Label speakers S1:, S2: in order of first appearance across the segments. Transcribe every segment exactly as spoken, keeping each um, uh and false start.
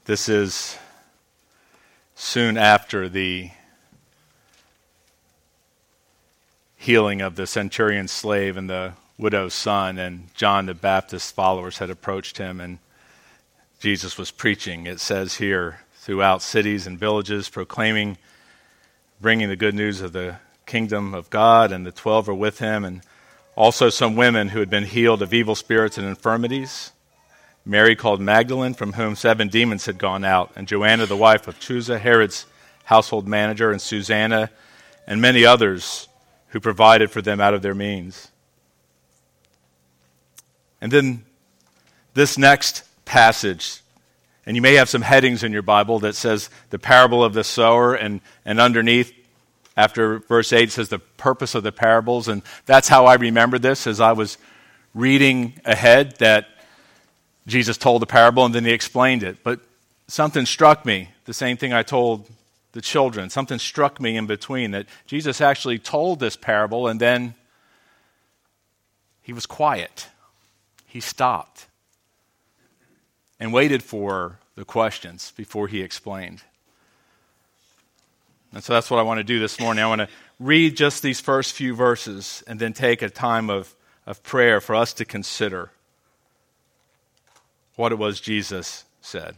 S1: This is soon after the healing of the centurion's slave and the widow's son, and John the Baptist's followers had approached him, and Jesus was preaching. It says here, throughout cities and villages, proclaiming, bringing the good news of the kingdom of God, and the twelve were with him, and also some women who had been healed of evil spirits and infirmities. Mary called Magdalene, from whom seven demons had gone out, and Joanna, the wife of Chuza, Herod's household manager, and Susanna, and many others who provided for them out of their means. And then this next passage, and you may have some headings in your Bible that says the parable of the sower, and, and underneath, after verse eight, it says the purpose of the parables. And that's how I remember this as I was reading ahead, that Jesus told the parable and then he explained it. But something struck me, the same thing I told the children. Something struck me in between, that Jesus actually told this parable and then he was quiet. He stopped and waited for the questions before he explained. And so that's what I want to do this morning. I want to read just these first few verses and then take a time of, of prayer for us to consider what it was Jesus said.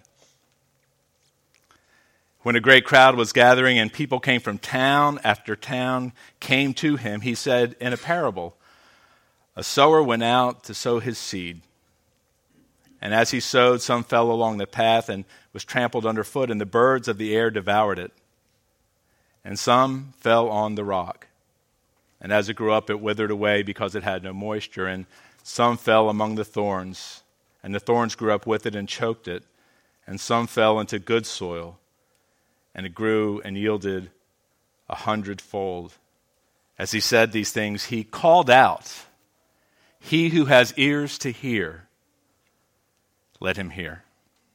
S1: When a great crowd was gathering and people came from town after town, came to him, he said in a parable, a sower went out to sow his seed. And as he sowed, some fell along the path and was trampled underfoot, and the birds of the air devoured it. And some fell on the rock. And as it grew up, it withered away because it had no moisture. And some fell among the thorns, and the thorns grew up with it and choked it. And some fell into good soil, and it grew and yielded a hundredfold. As he said these things, he called out, "He who has ears to hear, let him hear."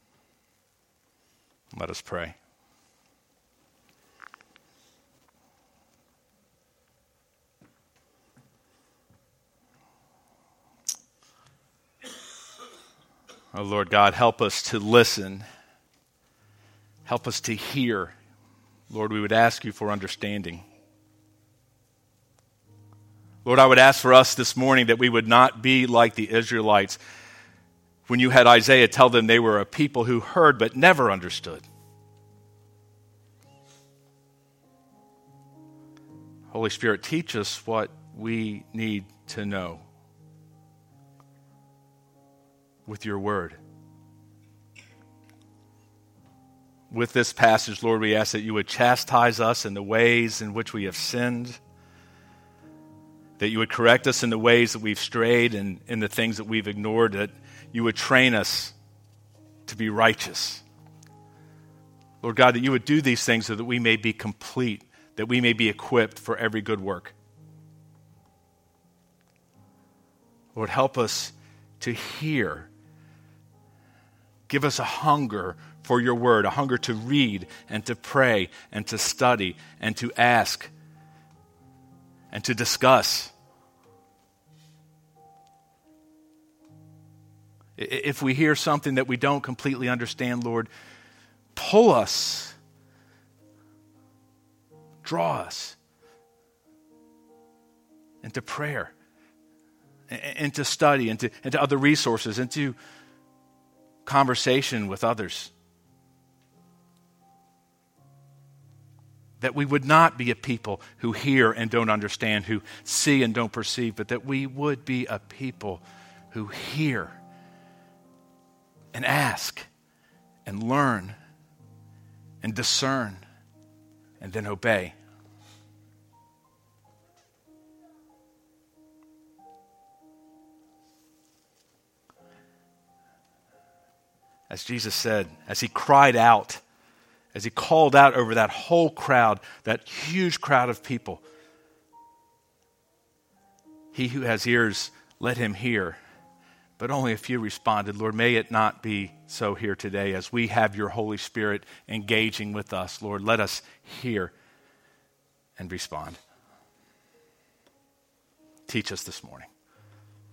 S1: Let us pray. Oh, Lord God, help us to listen. Help us to hear. Lord, we would ask you for understanding. Lord, I would ask for us this morning that we would not be like the Israelites when you had Isaiah tell them they were a people who heard but never understood. Holy Spirit, teach us what we need to know with your word. With this passage, Lord, we ask that you would chastise us in the ways in which we have sinned, that you would correct us in the ways that we've strayed and in the things that we've ignored, that you would train us to be righteous. Lord God, that you would do these things so that we may be complete, that we may be equipped for every good work. Lord, help us to hear. Give us a hunger for your word, a hunger to read and to pray and to study and to ask and to discuss. If we hear something that we don't completely understand, Lord, pull us, draw us into prayer, into study, into, into other resources, into conversation with others. That we would not be a people who hear and don't understand, who see and don't perceive, but that we would be a people who hear and ask and learn and discern and then obey. As Jesus said, as he cried out, as he called out over that whole crowd, that huge crowd of people, he who has ears, let him hear. But only a few responded. Lord, may it not be so here today as we have your Holy Spirit engaging with us. Lord, let us hear and respond. Teach us this morning.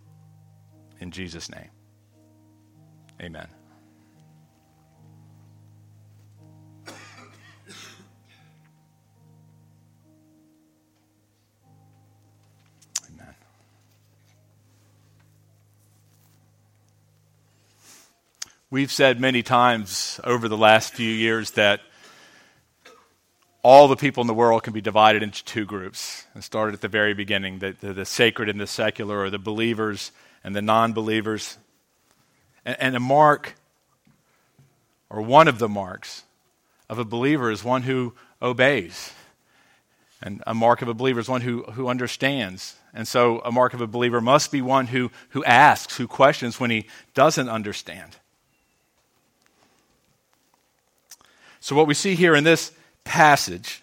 S1: In Jesus' name, amen. We've said many times over the last few years that all the people in the world can be divided into two groups. It started at the very beginning, the, the, the sacred and the secular, or the believers and the non-believers. And, and a mark, or one of the marks of a believer is one who obeys. And a mark of a believer is one who, who understands. And so a mark of a believer must be one who, who asks, who questions when he doesn't understand. So what we see here in this passage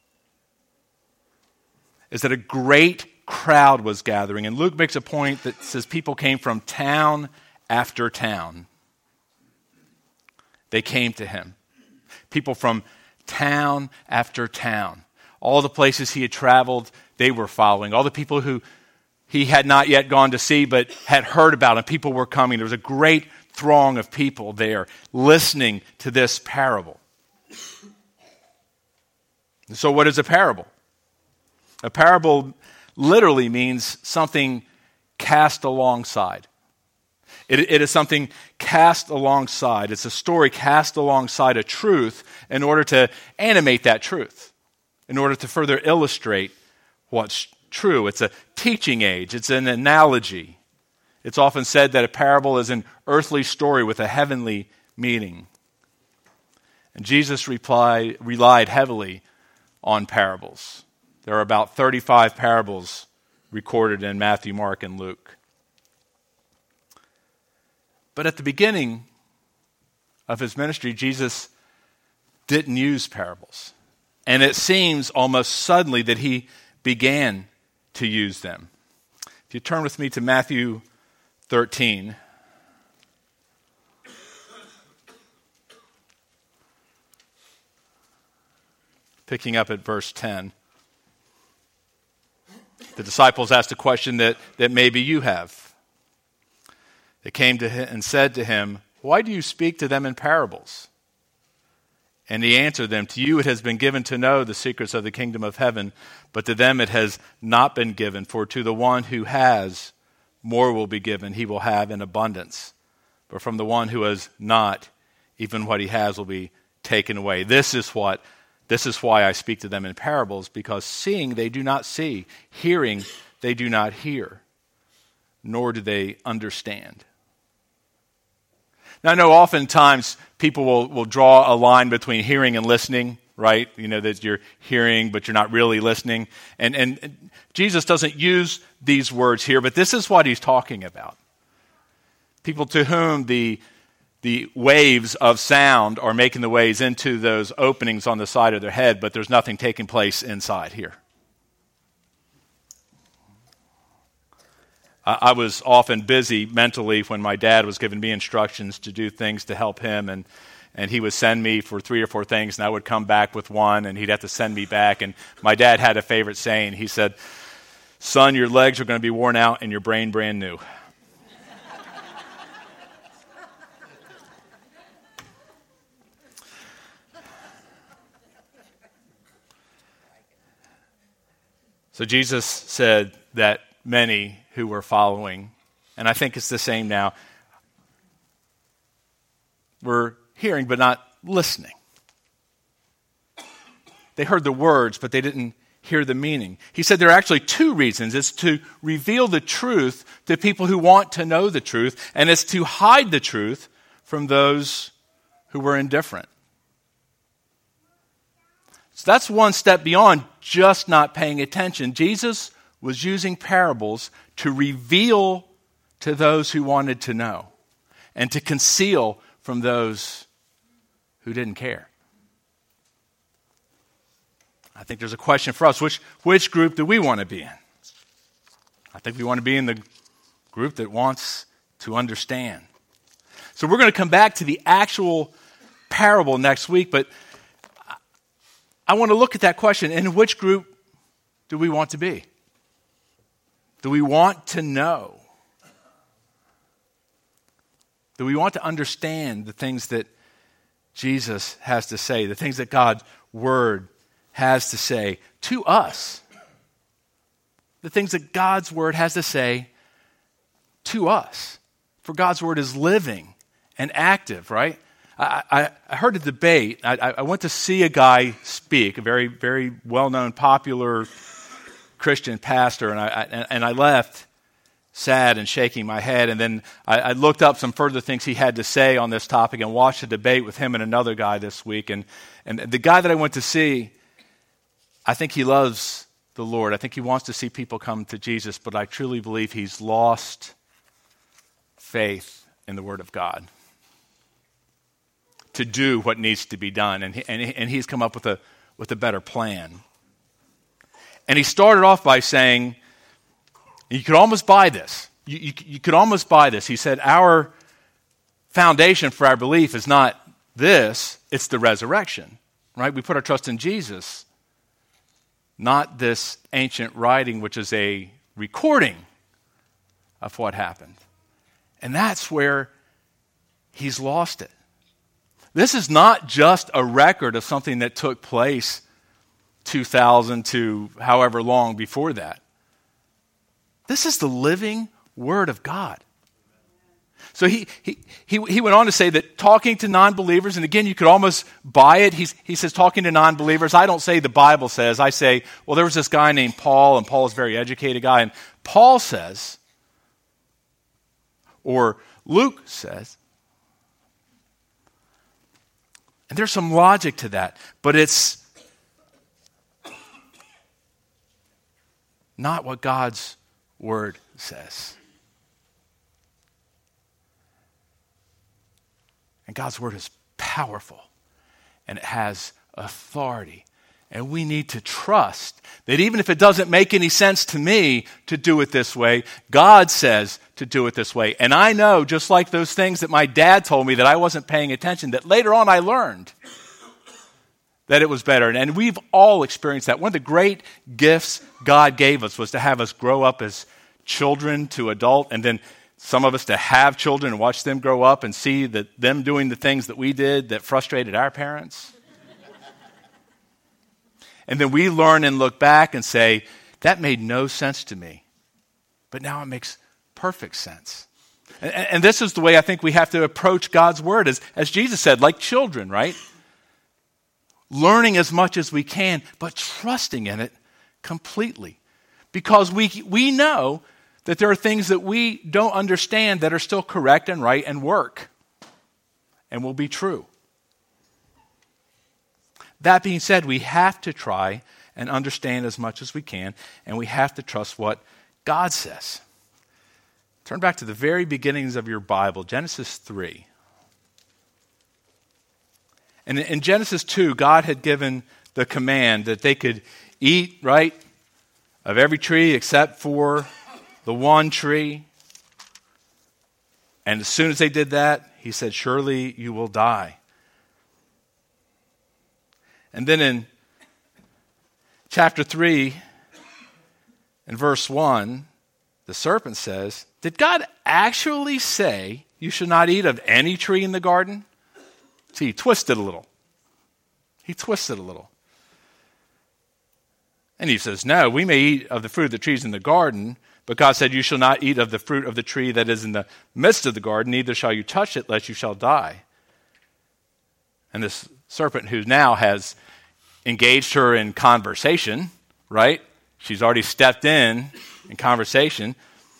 S1: is that a great crowd was gathering. And Luke makes a point that says people came from town after town. They came to him. People from town after town. All the places he had traveled, they were following. All the people who he had not yet gone to see but had heard about, and people were coming. There was a great throng of people there listening to this parable. So what is a parable? A parable literally means something cast alongside. It, it is something cast alongside. It's a story cast alongside a truth in order to animate that truth, in order to further illustrate what's true. It's a teaching aid. It's an analogy. It's often said that a parable is an earthly story with a heavenly meaning. And Jesus replied, relied heavily on parables. There are about thirty-five parables recorded in Matthew, Mark, and Luke. But at the beginning of his ministry, Jesus didn't use parables. And it seems almost suddenly that he began to use them. If you turn with me to Matthew thirteen. Picking up at verse ten. The disciples asked a question that, that maybe you have. They came to him and said to him, "Why do you speak to them in parables?" And he answered them, "To you it has been given to know the secrets of the kingdom of heaven, but to them it has not been given. For to the one who has, more will be given. He will have in abundance. But from the one who has not, even what he has will be taken away. This is what, this is why I speak to them in parables, because seeing they do not see, hearing they do not hear, nor do they understand." Now, I know oftentimes people will, will draw a line between hearing and listening, right? You know, that you're hearing, but you're not really listening. And, and Jesus doesn't use these words here, but this is what he's talking about. People to whom the, the waves of sound are making the ways into those openings on the side of their head, but there's nothing taking place inside here. I was often busy mentally when my dad was giving me instructions to do things to help him, and, and he would send me for three or four things, and I would come back with one, and he'd have to send me back. And my dad had a favorite saying. He said, "Son, your legs are going to be worn out and your brain brand new." So Jesus said that many who were following, and I think it's the same now, were hearing but not listening. They heard the words, but they didn't hear the meaning. He said there are actually two reasons. It's to reveal the truth to people who want to know the truth, and it's to hide the truth from those who were indifferent. So that's one step beyond just not paying attention. Jesus was using parables to reveal to those who wanted to know and to conceal from those who didn't care. I think there's a question for us. Which, which group do we want to be in? I think we want to be in the group that wants to understand. So we're going to come back to the actual parable next week, but I want to look at that question. In which group do we want to be? Do we want to know? Do we want to understand the things that Jesus has to say, the things that God's Word has to say to us? The things that God's Word has to say to us. For God's Word is living and active, right? I, I, I heard a debate. I, I went to see a guy speak, a very, very well-known, popular Christian pastor, and I, I and I left sad and shaking my head. And then I, I looked up some further things he had to say on this topic and watched a debate with him and another guy this week. And and the guy that I went to see, I think he loves the Lord. I think he wants to see people come to Jesus, but I truly believe he's lost faith in the Word of God to do what needs to be done. And, he, and, he, and he's come up with a, with a better plan. And he started off by saying, you could almost buy this. You, you, you could almost buy this. He said, our foundation for our belief is not this, it's the resurrection, right? We put our trust in Jesus, not this ancient writing, which is a recording of what happened. And that's where he's lost it. This is not just a record of something that took place two thousand to however long before that. This is the living Word of God. So he he he, he went on to say that talking to non-believers, and again, you could almost buy it. He's, he says talking to non-believers. I don't say the Bible says. I say, well, there was this guy named Paul, and Paul is a very educated guy. And Paul says, or Luke says, and there's some logic to that, but it's not what God's Word says. And God's Word is powerful, and it has authority. And we need to trust that even if it doesn't make any sense to me to do it this way, God says to do it this way. And I know, just like those things that my dad told me that I wasn't paying attention, that later on I learned that it was better. And we've all experienced that. One of the great gifts God gave us was to have us grow up as children to adult, and then some of us to have children and watch them grow up and see that them doing the things that we did that frustrated our parents. And then we learn and look back and say, that made no sense to me. But now it makes perfect sense. And, and this is the way I think we have to approach God's Word, as, as Jesus said, like children, right? Learning as much as we can, but trusting in it completely. Because we we know that there are things that we don't understand that are still correct and right and work and will be true. That being said, we have to try and understand as much as we can, and we have to trust what God says. Turn back to the very beginnings of your Bible, Genesis three. And in Genesis two, God had given the command that they could eat, right, of every tree except for the one tree. And as soon as they did that, he said, surely you will die. And then in chapter three, in verse one, the serpent says, did God actually say you should not eat of any tree in the garden? See, he twisted a little. He twisted a little. And he says, no, we may eat of the fruit of the trees in the garden, but God said, you shall not eat of the fruit of the tree that is in the midst of the garden, neither shall you touch it, lest you shall die. And this serpent, who now has engaged her in conversation, right? She's already stepped in in conversation.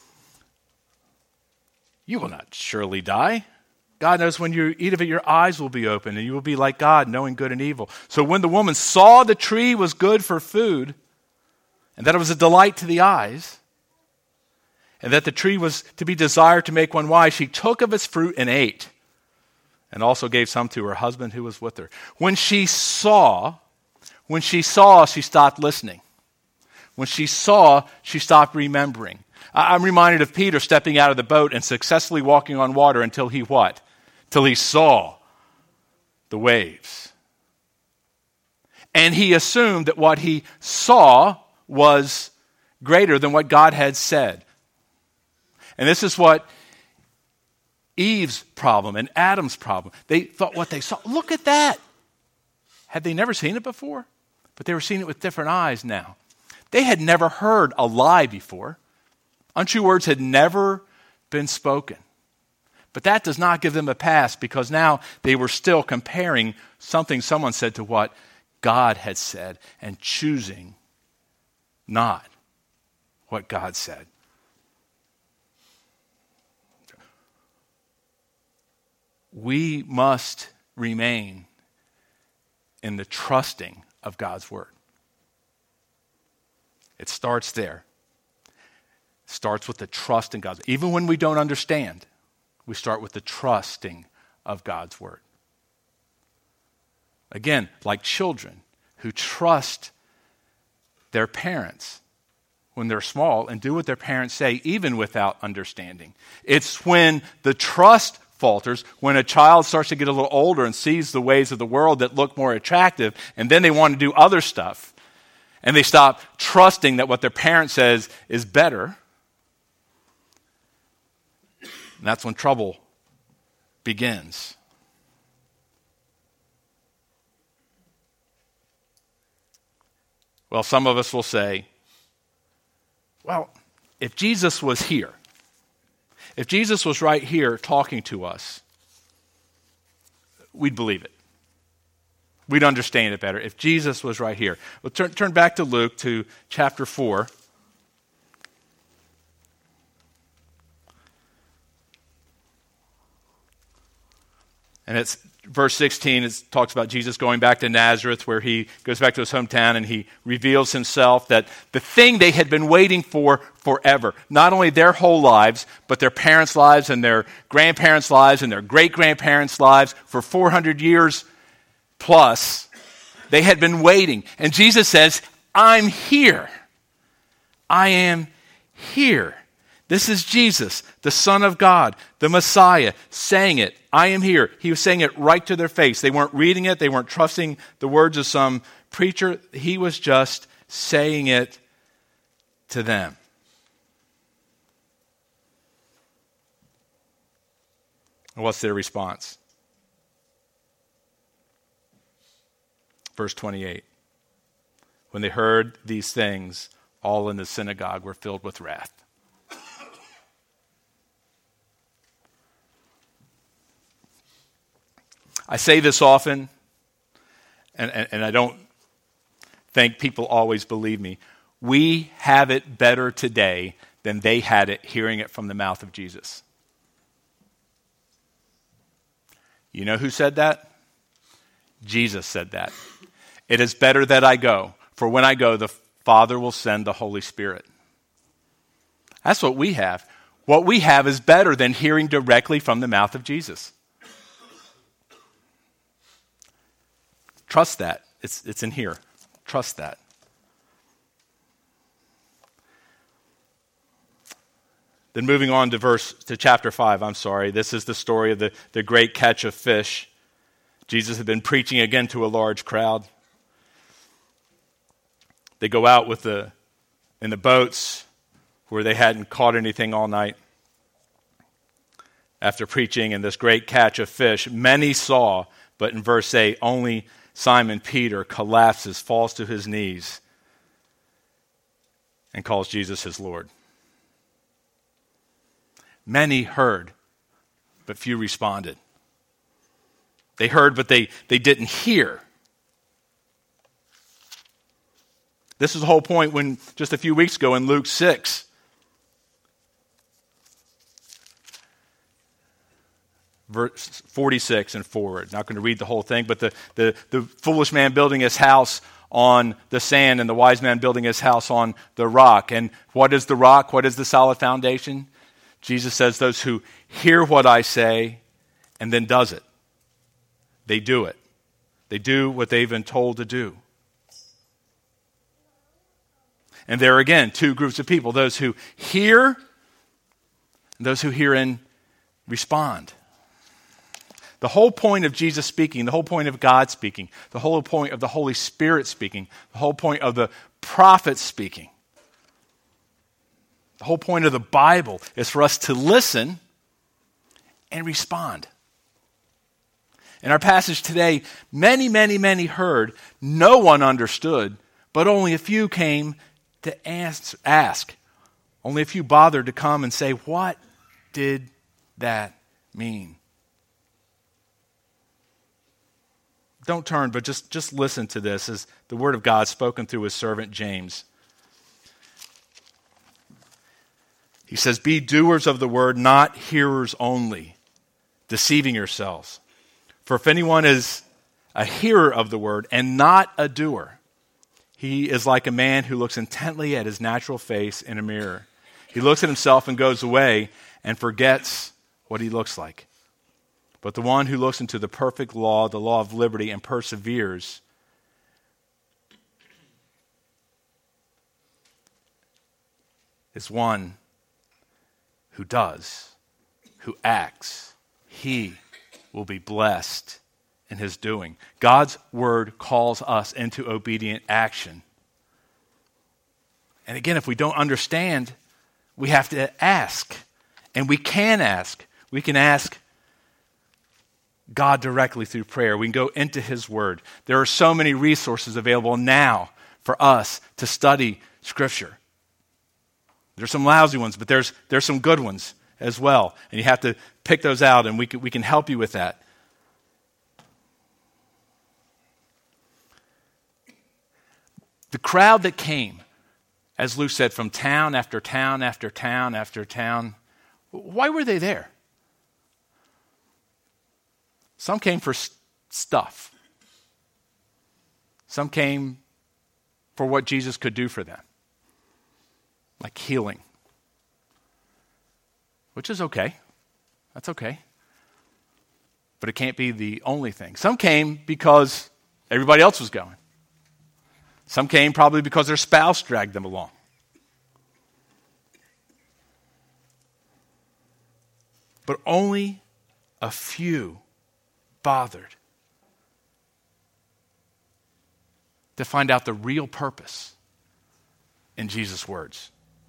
S1: You will not surely die. God knows when you eat of it, your eyes will be open, and you will be like God, knowing good and evil. So when the woman saw the tree was good for food, and that it was a delight to the eyes, and that the tree was to be desired to make one wise, she took of its fruit and ate, and also gave some to her husband who was with her. When she saw, when she saw, she stopped listening. When she saw, she stopped remembering. I'm reminded of Peter stepping out of the boat and successfully walking on water until he what? Till he saw the waves. And he assumed that what he saw was greater than what God had said. And this is what Eve's problem and Adam's problem. They thought what they saw, look at that. Had they never seen it before? But they were seeing it with different eyes now. They had never heard a lie before. Untrue words had never been spoken. But that does not give them a pass, because now they were still comparing something someone said to what God had said and choosing not what God said. We must remain in the trusting of God's word. It starts there. It starts with the trust in God's word. Even when we don't understand, we start with the trusting of God's word. Again, like children who trust their parents when they're small and do what their parents say even without understanding. It's when the trust falters, when a child starts to get a little older and sees the ways of the world that look more attractive, and then they want to do other stuff, and they stop trusting that what their parent says is better. And that's when trouble begins. Well, some of us will say, well, if Jesus was here, if Jesus was right here talking to us, we'd believe it. We'd understand it better if Jesus was right here. Well, turn, turn back to Luke, to chapter four. And it's verse sixteen, it talks about Jesus going back to Nazareth, where he goes back to his hometown and he reveals himself, that the thing they had been waiting for forever, not only their whole lives, but their parents' lives and their grandparents' lives and their great-grandparents' lives for four hundred years plus, they had been waiting. And Jesus says, I'm here. I am here. This is Jesus, the Son of God, the Messiah, saying it. I am here. He was saying it right to their face. They weren't reading it. They weren't trusting the words of some preacher. He was just saying it to them. And what's their response? Verse twenty-eight. When they heard these things, all in the synagogue were filled with wrath. I say this often, and, and, and I don't think people always believe me. We have it better today than they had it hearing it from the mouth of Jesus. You know who said that? Jesus said that. It is better that I go, for when I go, the Father will send the Holy Spirit. That's what we have. What we have is better than hearing directly from the mouth of Jesus. Trust that. It's, it's in here. Trust that. Then moving on to verse to chapter five, I'm sorry. This is the story of the, the great catch of fish. Jesus had been preaching again to a large crowd. They go out with the in the boats where they hadn't caught anything all night. After preaching and this great catch of fish, many saw, but in verse eight, only Simon Peter collapses, falls to his knees, and calls Jesus his Lord. Many heard, but few responded. They heard, but they, they didn't hear. This is the whole point when just a few weeks ago in Luke six, verse forty-six and forward. Not going to read the whole thing, but the, the, the foolish man building his house on the sand and the wise man building his house on the rock. And what is the rock? What is the solid foundation? Jesus says those who hear what I say and then does it. They do it. They do what they've been told to do. And there again, two groups of people, those who hear and those who hear and respond. The whole point of Jesus speaking, the whole point of God speaking, the whole point of the Holy Spirit speaking, the whole point of the prophets speaking, the whole point of the Bible is for us to listen and respond. In our passage today, many, many, many heard, no one understood, but only a few came to ask. Only a few bothered to come and say, what did that mean? Don't turn, but just, just listen to this as the word of God spoken through his servant James. He says, be doers of the word, not hearers only, deceiving yourselves. For if anyone is a hearer of the word and not a doer, he is like a man who looks intently at his natural face in a mirror. He looks at himself and goes away and forgets what he looks like. But the one who looks into the perfect law, the law of liberty, and perseveres, is one who does, who acts. He will be blessed in his doing. God's word calls us into obedient action. And again, if we don't understand, we have to ask. And we can ask. We can ask God directly through prayer. We can go into his word. There are so many resources available now for us to study Scripture. There's some lousy ones, but there's there's some good ones as well. And you have to pick those out, and we can, we can help you with that. The crowd that came, as Luke said, from town after town after town after town, why were they there? Some came for st- stuff. Some came for what Jesus could do for them, like healing, which is okay. That's okay. But it can't be the only thing. Some came because everybody else was going. Some came probably because their spouse dragged them along. But only a few bothered to find out the real purpose in Jesus' words.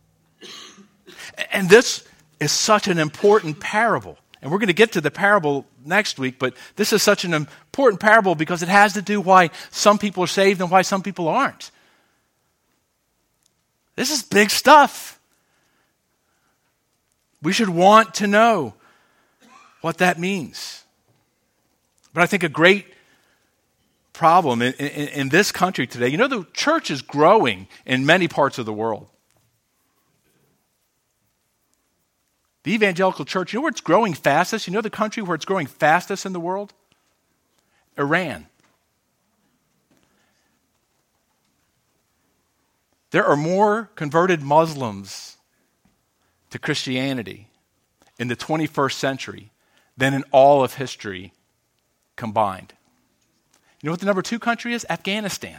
S1: And this is such an important parable. And we're going to get to the parable next week, but this is such an important parable because it has to do why some people are saved and why some people aren't. This is big stuff. We should want to know what that means. But I think a great problem in, in, in this country today, you know, the church is growing in many parts of the world. The evangelical church, you know where it's growing fastest? You know the country where it's growing fastest in the world? Iran. There are more converted Muslims to Christianity in the twenty-first century than in all of history combined. You know what the number two country is? Afghanistan.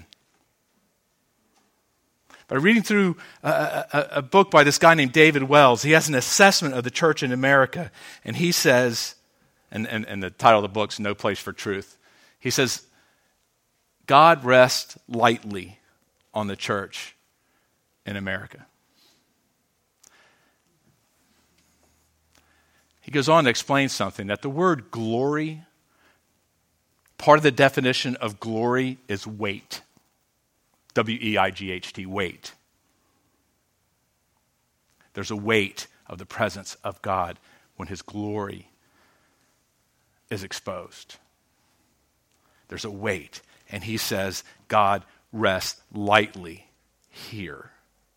S1: By reading through a, a, a book by this guy named David Wells, he has an assessment of the church in America, and he says, and, and, and the title of the book's No Place for Truth, he says, God rests lightly on the church in America. He goes on to explain something, that the word glory, part of the definition of glory is weight. W E I G H T, weight. There's a weight of the presence of God when his glory is exposed. There's a weight. And he says, God rests lightly here.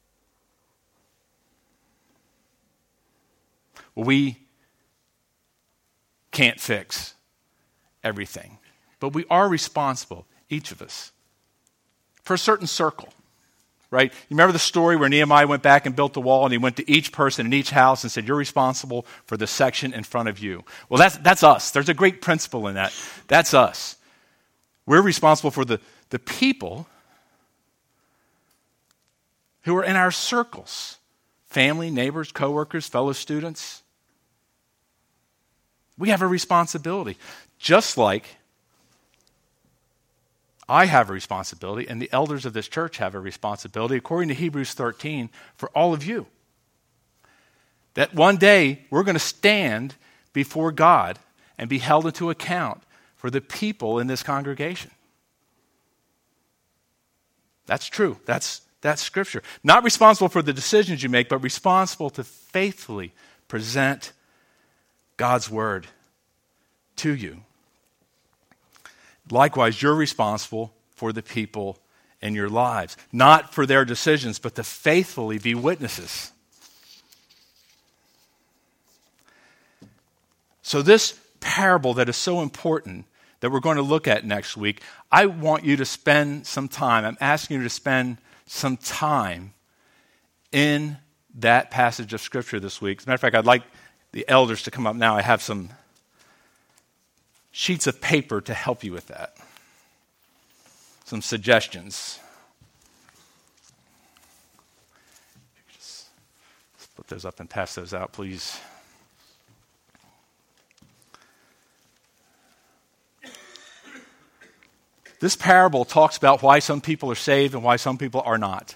S1: Well, we can't fix everything, but we are responsible, each of us, for a certain circle, right? You remember the story where Nehemiah went back and built the wall, and he went to each person in each house and said, you're responsible for the section in front of you. Well, that's, that's us. There's a great principle in that. That's us. We're responsible for the, the people who are in our circles. Family, neighbors, coworkers, fellow students. We have a responsibility. Just like I have a responsibility, and the elders of this church have a responsibility, according to Hebrews thirteen, for all of you. That one day we're going to stand before God and be held into account for the people in this congregation. That's true. That's, that's Scripture. Not responsible for the decisions you make, but responsible to faithfully present God's word to you. Likewise, you're responsible for the people in your lives, not for their decisions, but to faithfully be witnesses. So this parable that is so important that we're going to look at next week, I want you to spend some time, I'm asking you to spend some time in that passage of Scripture this week. As a matter of fact, I'd like the elders to come up now. I have some sheets of paper to help you with that. Some suggestions. Just put those up and pass those out, please. This parable talks about why some people are saved and why some people are not.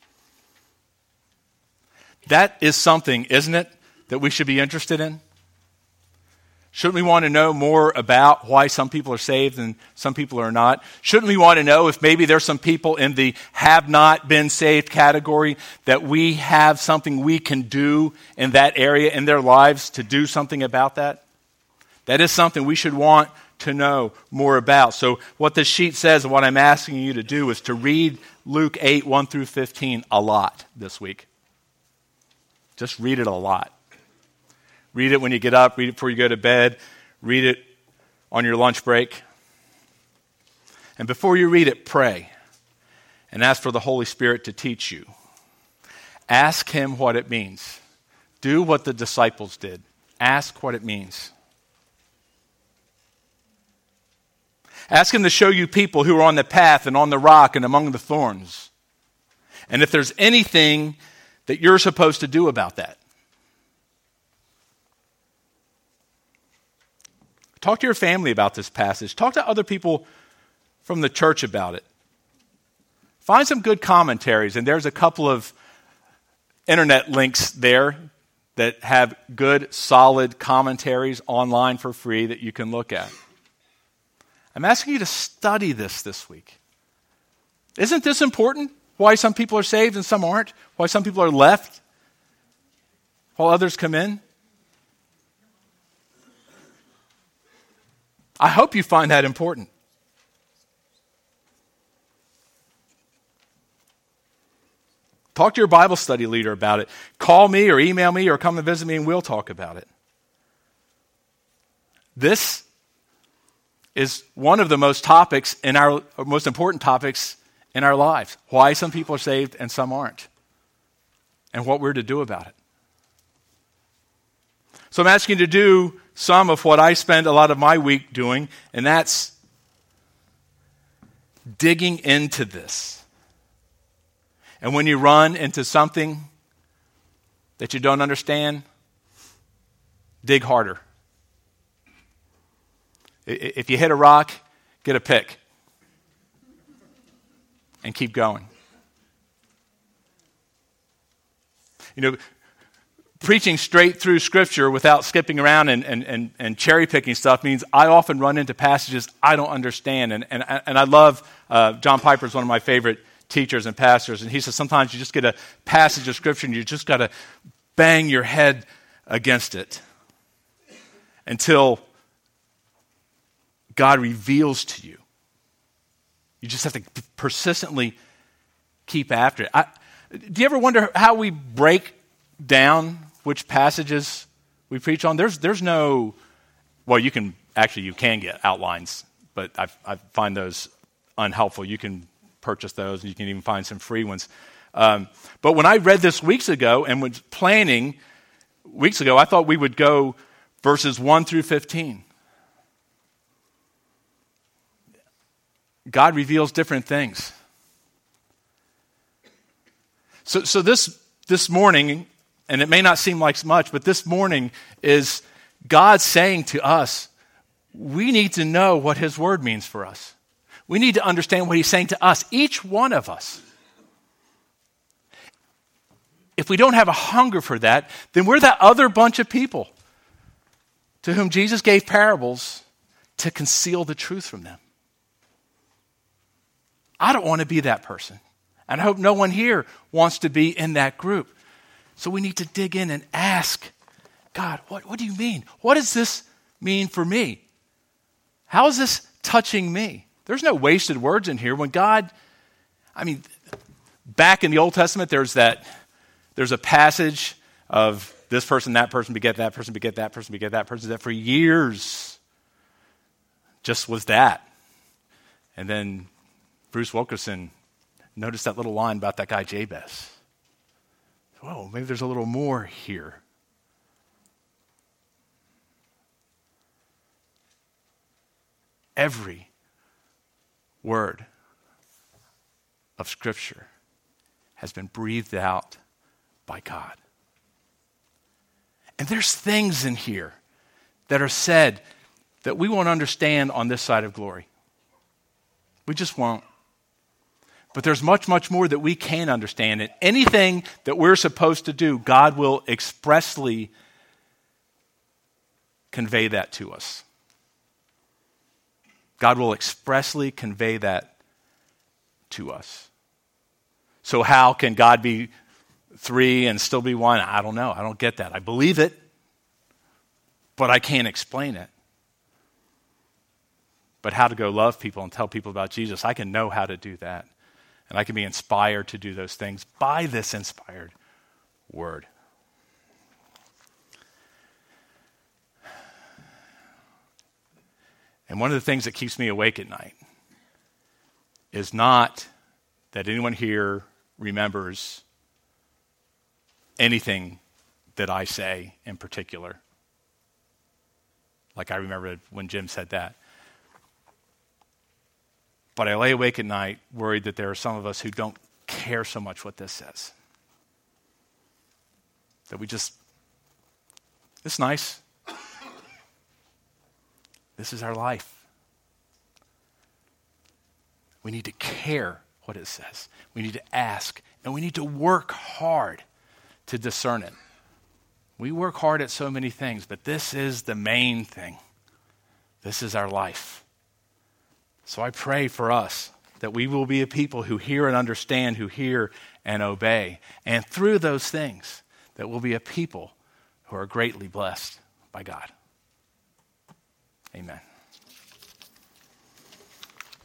S1: That is something, isn't it, that we should be interested in? Shouldn't we want to know more about why some people are saved and some people are not? Shouldn't we want to know if maybe there's some people in the have not been saved category that we have something we can do in that area in their lives to do something about that? That is something we should want to know more about. So what this sheet says and what I'm asking you to do is to read Luke eight, one through fifteen a lot this week. Just read it a lot. Read it when you get up, read it before you go to bed, read it on your lunch break. And before you read it, pray and ask for the Holy Spirit to teach you. Ask Him what it means. Do what the disciples did. Ask what it means. Ask Him to show you people who are on the path and on the rock and among the thorns. And if there's anything that you're supposed to do about that. Talk to your family about this passage. Talk to other people from the church about it. Find some good commentaries, and there's a couple of internet links there that have good, solid commentaries online for free that you can look at. I'm asking you to study this this week. Isn't this important? Why some people are saved and some aren't? Why some people are left while others come in? I hope you find that important. Talk to your Bible study leader about it. Call me or email me or come and visit me and we'll talk about it. This is one of the most topics in our most important topics in our lives. Why some people are saved and some aren't. And what we're to do about it. So I'm asking you to do some of what I spend a lot of my week doing, and that's digging into this. And when you run into something that you don't understand, dig harder. If you hit a rock, get a pick and keep going. You know, preaching straight through Scripture without skipping around and, and, and, and cherry-picking stuff means I often run into passages I don't understand. And, and, and I love, uh, John Piper is one of my favorite teachers and pastors, and he says sometimes you just get a passage of Scripture and you just got to bang your head against it until God reveals to you. You just have to persistently keep after it. I, do you ever wonder how we break down which passages we preach on? There's there's no, well, you can, actually you can get outlines, but I, I find those unhelpful. You can purchase those, and you can even find some free ones. Um, but when I read this weeks ago and was planning weeks ago, I thought we would go verses one through fifteen. God reveals different things. So, so this this morning, and it may not seem like much, but this morning is God saying to us, we need to know what His Word means for us. We need to understand what He's saying to us, each one of us. If we don't have a hunger for that, then we're that other bunch of people to whom Jesus gave parables to conceal the truth from them. I don't want to be that person. And I hope no one here wants to be in that group. So we need to dig in and ask, God, what, what do you mean? What does this mean for me? How is this touching me? There's no wasted words in here. When God, I mean, back in the Old Testament, there's that, there's a passage of this person, that person beget that person, beget that person, beget that person, that for years just was that. And then Bruce Wilkerson noticed that little line about that guy Jabez. Whoa, maybe there's a little more here. Every word of Scripture has been breathed out by God. And there's things in here that are said that we won't understand on this side of glory. We just won't. But there's much, much more that we can understand. And anything that we're supposed to do, God will expressly convey that to us. God will expressly convey that to us. So how can God be three and still be one? I don't know. I don't get that. I believe it, but I can't explain it. But how to go love people and tell people about Jesus, I can know how to do that. And I can be inspired to do those things by this inspired word. And one of the things that keeps me awake at night is not that anyone here remembers anything that I say in particular. Like I remember when Jim said that. But I lay awake at night worried that there are some of us who don't care so much what this says. That we just, it's nice. This is our life. We need to care what it says. We need to ask, and we need to work hard to discern it. We work hard at so many things, but this is the main thing. This is our life. So I pray for us that we will be a people who hear and understand, who hear and obey. And through those things, that we'll be a people who are greatly blessed by God. Amen.